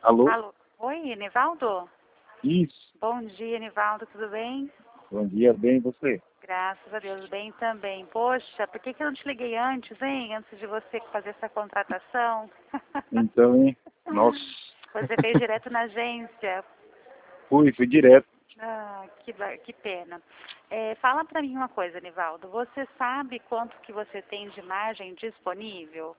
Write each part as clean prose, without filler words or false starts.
Alô? Alô? Oi, Nivaldo? Isso. Bom dia, Nivaldo, tudo bem? Bom dia, bem, e você? Graças a Deus, bem também. Poxa, por que eu não te liguei antes, hein? Antes de você fazer essa contratação? Então, hein? Nossa. Você fez direto na agência. Fui direto. Ah, que pena. Fala pra mim uma coisa, Nivaldo. Você sabe quanto que você tem de margem disponível?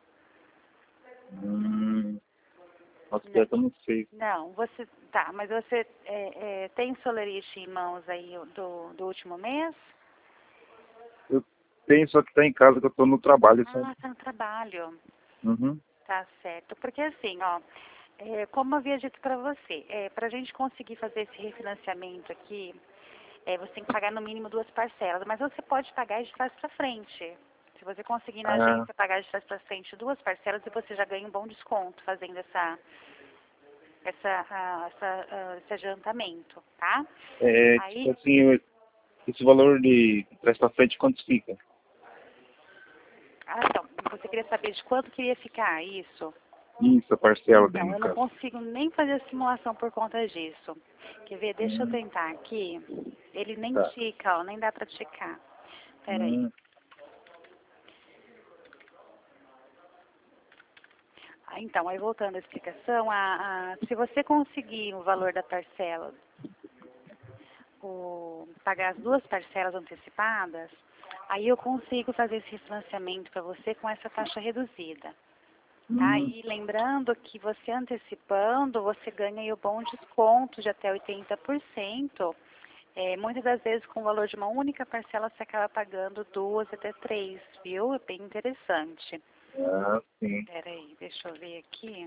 Nossa, Não. pior que eu não sei. Não, você. Tá, mas você tem Solerite em mãos aí do último mês? Eu tenho, só que tá em casa que eu tô no trabalho, sabe? Ah, tá no trabalho. Uhum. Tá certo. Porque assim, ó, como eu havia dito para você, para a gente conseguir fazer esse refinanciamento aqui, você tem que pagar no mínimo 2 parcelas, mas você pode pagar de trás para frente. Se você conseguir na Ah, agência pagar de trás para frente 2 parcelas, você já ganha um bom desconto fazendo esse adiantamento, tá? tipo Aí, assim, esse valor de trás pra frente, quanto fica? então, você queria saber de quanto queria ficar isso? Isso, a parcela daí, Então, no eu não caso. consigo nem fazer a simulação por conta disso. Quer ver? Deixa eu Hum, tentar aqui. Ele nem tá. tica, ó, nem dá pra ticar. Peraí. Hum, Então, aí voltando à explicação, se você conseguir o valor da parcela, pagar as 2 parcelas antecipadas, aí eu consigo fazer esse financiamento para você com essa taxa reduzida. Tá? hum, E lembrando que você antecipando, você ganha aí o bom desconto de até 80%. Muitas das vezes, com o valor de uma única parcela, você acaba pagando 2 até 3, viu? É bem interessante. sim. Peraí, deixa eu ver aqui.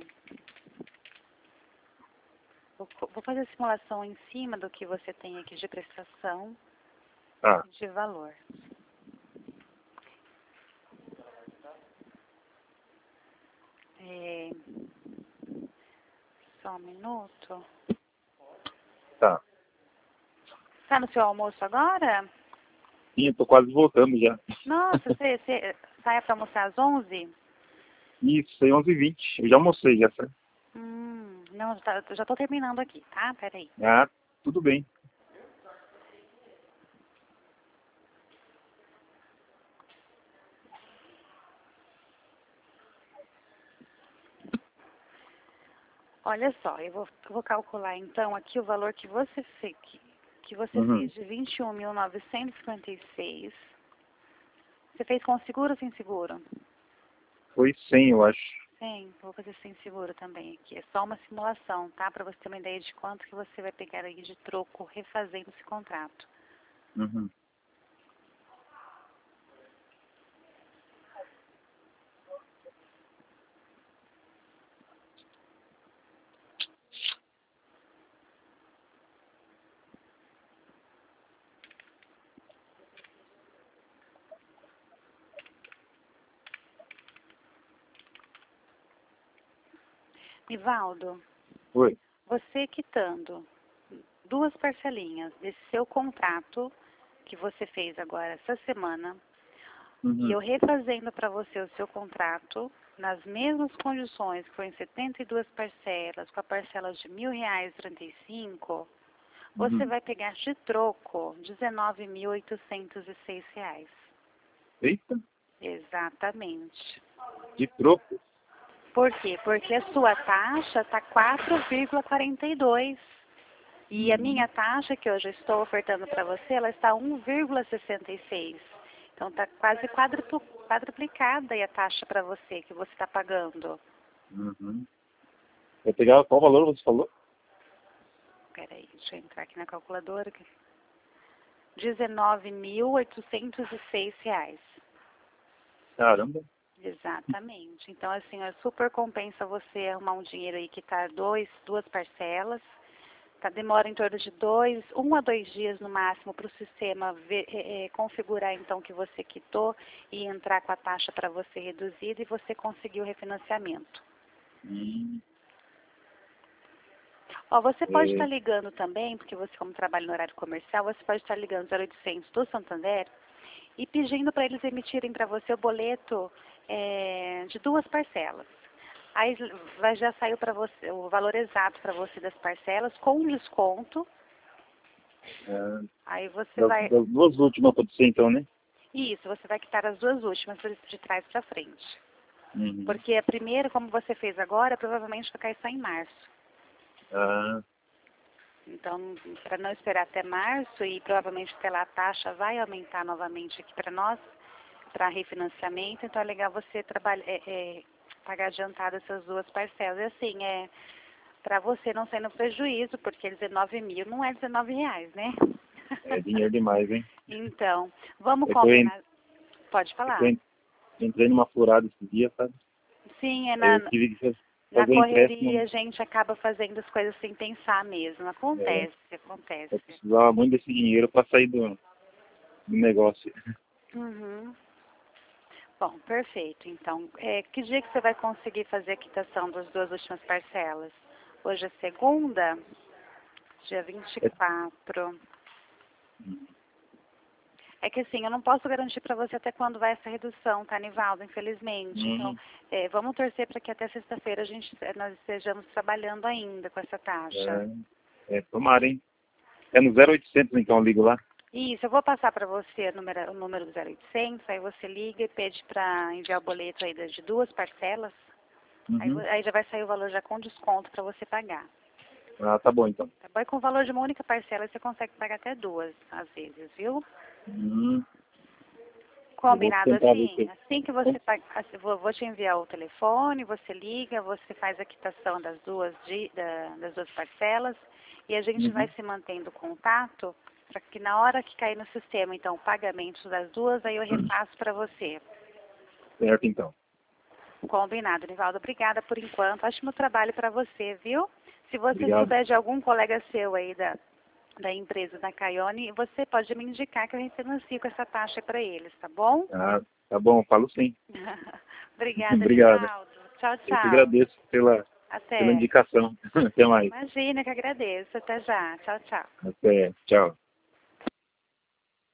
Vou fazer a simulação em cima do que você tem aqui de prestação Tá. e de valor. É, só um minuto. Tá. Está no seu almoço agora? Sim, eu tô quase voltando já. Nossa, você sai para almoçar às 11? Isso, aí 11h20. Eu já almocei, já, sabe? Não, já estou terminando aqui, tá? Peraí. Ah, tudo bem. Olha só, eu vou calcular então aqui o valor que você fez, que você Uhum. fez de 21.956. Você fez com seguro ou sem seguro? Foi 100, eu acho. Sim, vou fazer sem seguro também aqui. É só uma simulação, tá? Para você ter uma ideia de quanto que você vai pegar aí de troco refazendo esse contrato. Uhum. Nivaldo, Foi. você quitando 2 parcelinhas desse seu contrato que você fez agora essa semana, e Uhum. eu refazendo para você o seu contrato, nas mesmas condições, que foi em 72 parcelas, com a parcela de R$ 1.035, você Uhum. vai pegar de troco R$ 19.806. Eita, Exatamente. de troco. Por quê? Porque a sua taxa está 4,42. E a Uhum. minha taxa, que hoje eu estou ofertando para você, ela está 1,66. Então está quase quadruplicada aí a taxa para você, que você está pagando. Uhum. Vai pegar qual valor você falou? Peraí, deixa eu entrar aqui na calculadora. R$ 19.806. Caramba. Exatamente. Então, assim, super compensa você arrumar um dinheiro aí que está duas parcelas. Tá, demora em torno de 1 a 2 dias no máximo para o sistema configurar então que você quitou e entrar com a taxa para você reduzida e você conseguir o refinanciamento. Hum. Ó, você pode estar É, ligando também, porque você como trabalha no horário comercial, você pode estar ligando 0800 do Santander e pedindo para eles emitirem para você o boleto de 2 parcelas. Aí já saiu para você o valor exato para você das parcelas com desconto. Aí você vai... Das duas últimas pode ser então, né? Isso, você vai quitar as duas últimas de trás para frente. Uhum. Porque a primeira, como você fez agora, provavelmente vai cair só em março. Ah, Então, para não esperar até março e provavelmente até lá a taxa vai aumentar novamente aqui para nós, para refinanciamento, então é legal você pagar adiantado essas duas parcelas. E assim, para você não sair no prejuízo, porque 19 mil não é 19 reais, né? é dinheiro demais, hein? Então, vamos É que eu combinar. Pode falar. entrei numa furada esse dia, sabe? Sim, Aí eu tive que na fazer um empréstimo. correria a gente acaba fazendo as coisas sem pensar mesmo. Acontece. Eu precisava muito desse dinheiro para sair do negócio. Uhum. Bom, perfeito. Então, que dia que você vai conseguir fazer a quitação das duas últimas parcelas? Hoje é segunda, dia 24. É que assim, eu não posso garantir para você até quando vai essa redução, tá, Nivaldo? Infelizmente. Então, vamos torcer para que até sexta-feira nós estejamos trabalhando ainda com essa taxa. Tomara, hein? É no 0800 então, eu ligo lá. Isso, eu vou passar para você o número do 0800, aí você liga e pede para enviar o boleto aí de duas parcelas. Uhum. Aí já vai sair o valor já com desconto para você pagar. Ah, tá bom então. Tá bom? E com o valor de uma única parcela você consegue pagar até duas, às vezes, viu? Combinado Eu vou tentar ver assim? Assim que você pagar, vou te enviar o telefone, você liga, você faz a quitação das duas parcelas e a gente vai se mantendo contato para que na hora que cair no sistema, então, o pagamento das duas, aí eu repasso para você. Certo, então. Combinado, Nivaldo. Obrigada por enquanto. Ótimo trabalho para você, viu? Se você Obrigado. souber de algum colega seu aí da empresa da Caione, você pode me indicar que eu refinancio com essa taxa para eles, tá bom? Ah, tá bom, falo sim. Obrigada, Obrigado. Nivaldo. Tchau, Eu que tchau. agradeço pela Até. indicação. Até mais. Imagina que agradeço. Até já. Tchau, tchau. Até. Tchau.